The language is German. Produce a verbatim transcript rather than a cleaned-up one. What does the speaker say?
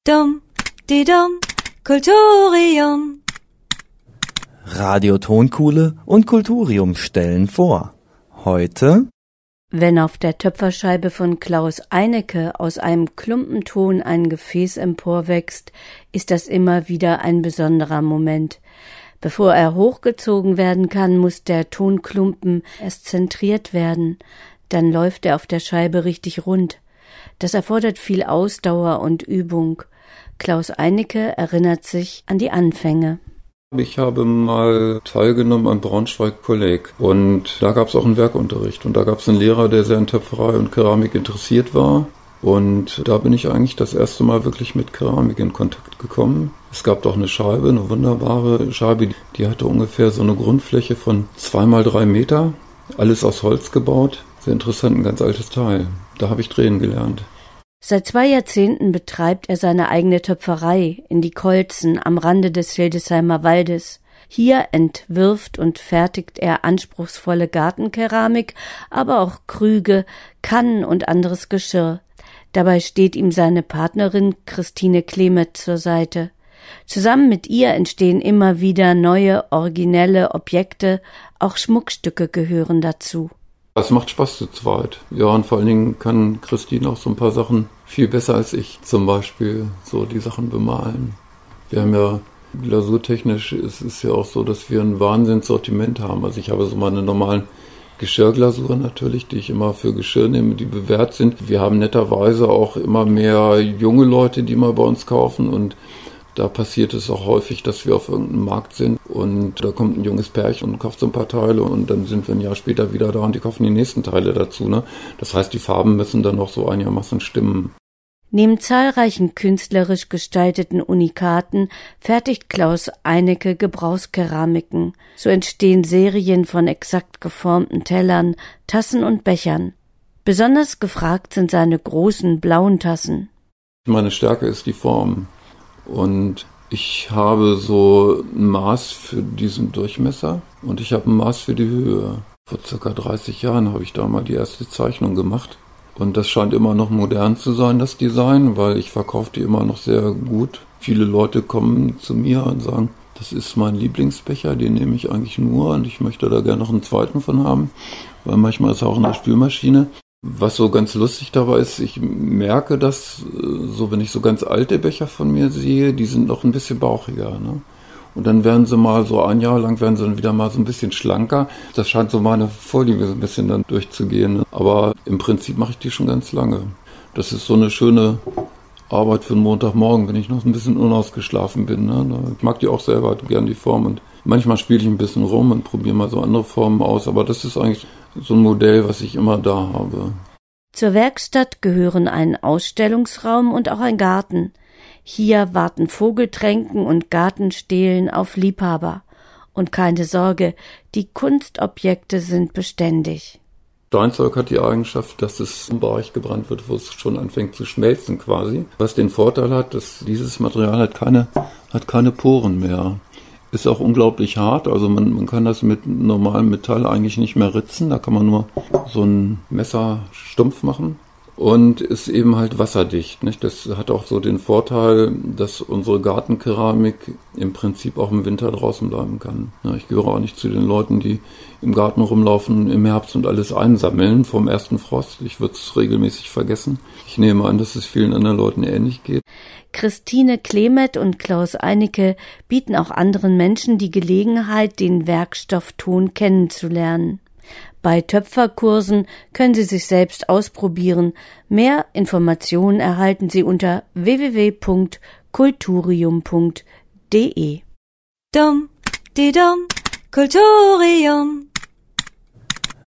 Dum, di dum, Kulturium. Radio Tonkuhle und Kulturium stellen vor. Heute: Wenn auf der Töpferscheibe von Klaus Einecke aus einem Klumpenton ein Gefäß emporwächst, ist das immer wieder ein besonderer Moment. Bevor er hochgezogen werden kann, muss der Tonklumpen erst zentriert werden. Dann läuft er auf der Scheibe richtig rund. Das erfordert viel Ausdauer und Übung. Klaus Einecke erinnert sich an die Anfänge. Ich habe mal teilgenommen am Braunschweig-Kolleg und da gab es auch einen Werkunterricht und da gab es einen Lehrer, der sehr in Töpferei und Keramik interessiert war und da bin ich eigentlich das erste Mal wirklich mit Keramik in Kontakt gekommen. Es gab doch eine Scheibe, eine wunderbare Scheibe, die hatte ungefähr so eine Grundfläche von zwei mal drei Meter, alles aus Holz gebaut, sehr interessant, ein ganz altes Teil. Da habe ich drehen gelernt. Seit zwei Jahrzehnten betreibt er seine eigene Töpferei in die Kolzen am Rande des Hildesheimer Waldes. Hier entwirft und fertigt er anspruchsvolle Gartenkeramik, aber auch Krüge, Kannen und anderes Geschirr. Dabei steht ihm seine Partnerin Christine Klemet zur Seite. Zusammen mit ihr entstehen immer wieder neue, originelle Objekte, auch Schmuckstücke gehören dazu. Es macht Spaß zu zweit. Ja, und vor allen Dingen kann Christine auch so ein paar Sachen viel besser als ich. Zum Beispiel so die Sachen bemalen. Wir haben ja glasurtechnisch, es ist ja auch so, dass wir ein Wahnsinnssortiment haben. Also ich habe so meine normalen Geschirrglasuren natürlich, die ich immer für Geschirr nehme, die bewährt sind. Wir haben netterweise auch immer mehr junge Leute, die mal bei uns kaufen und da passiert es auch häufig, dass wir auf irgendeinem Markt sind und da kommt ein junges Pärchen und kauft so ein paar Teile und dann sind wir ein Jahr später wieder da und die kaufen die nächsten Teile dazu. Ne? Das heißt, die Farben müssen dann auch so einigermaßen stimmen. Neben zahlreichen künstlerisch gestalteten Unikaten fertigt Klaus Einecke Gebrauchskeramiken. So entstehen Serien von exakt geformten Tellern, Tassen und Bechern. Besonders gefragt sind seine großen blauen Tassen. Meine Stärke ist die Form. Und ich habe so ein Maß für diesen Durchmesser und ich habe ein Maß für die Höhe. Vor circa dreißig Jahren habe ich da mal die erste Zeichnung gemacht. Und das scheint immer noch modern zu sein, das Design, weil ich verkaufe die immer noch sehr gut. Viele Leute kommen zu mir und sagen, das ist mein Lieblingsbecher, den nehme ich eigentlich nur und ich möchte da gerne noch einen zweiten von haben, weil manchmal ist er auch in der Spülmaschine. Was so ganz lustig dabei ist, ich merke das, so wenn ich so ganz alte Becher von mir sehe, die sind noch ein bisschen bauchiger, ne? Und dann werden sie mal so ein Jahr lang, werden sie dann wieder mal so ein bisschen schlanker. Das scheint so meine Vorliebe so ein bisschen dann durchzugehen. Ne? Aber im Prinzip mache ich die schon ganz lange. Das ist so eine schöne Arbeit für einen Montagmorgen, wenn ich noch ein bisschen unausgeschlafen bin. Ne? Ich mag die auch selber gern, die Form. Und manchmal spiele ich ein bisschen rum und probiere mal so andere Formen aus. Aber das ist eigentlich so ein Modell, was ich immer da habe. Zur Werkstatt gehören ein Ausstellungsraum und auch ein Garten. Hier warten Vogeltränken und Gartenstelen auf Liebhaber. Und keine Sorge, die Kunstobjekte sind beständig. Steinzeug hat die Eigenschaft, dass es im Bereich gebrannt wird, wo es schon anfängt zu schmelzen quasi. Was den Vorteil hat, dass dieses Material hat keine, hat keine Poren mehr. Ist auch unglaublich hart, also man, man kann das mit normalem Metall eigentlich nicht mehr ritzen, da kann man nur so ein Messer stumpf machen und ist eben halt wasserdicht. Nicht? Das hat auch so den Vorteil, dass unsere Gartenkeramik im Prinzip auch im Winter draußen bleiben kann. Ja, ich gehöre auch nicht zu den Leuten, die im Garten rumlaufen im Herbst und alles einsammeln vom ersten Frost. Ich würde es regelmäßig vergessen. Ich nehme an, dass es vielen anderen Leuten ähnlich geht. Christine Klemet und Klaus Einecke bieten auch anderen Menschen die Gelegenheit, den Werkstoff Ton kennenzulernen. Bei Töpferkursen können Sie sich selbst ausprobieren. Mehr Informationen erhalten Sie unter w w w punkt kulturium punkt d e. Dum, di dum, Kulturium.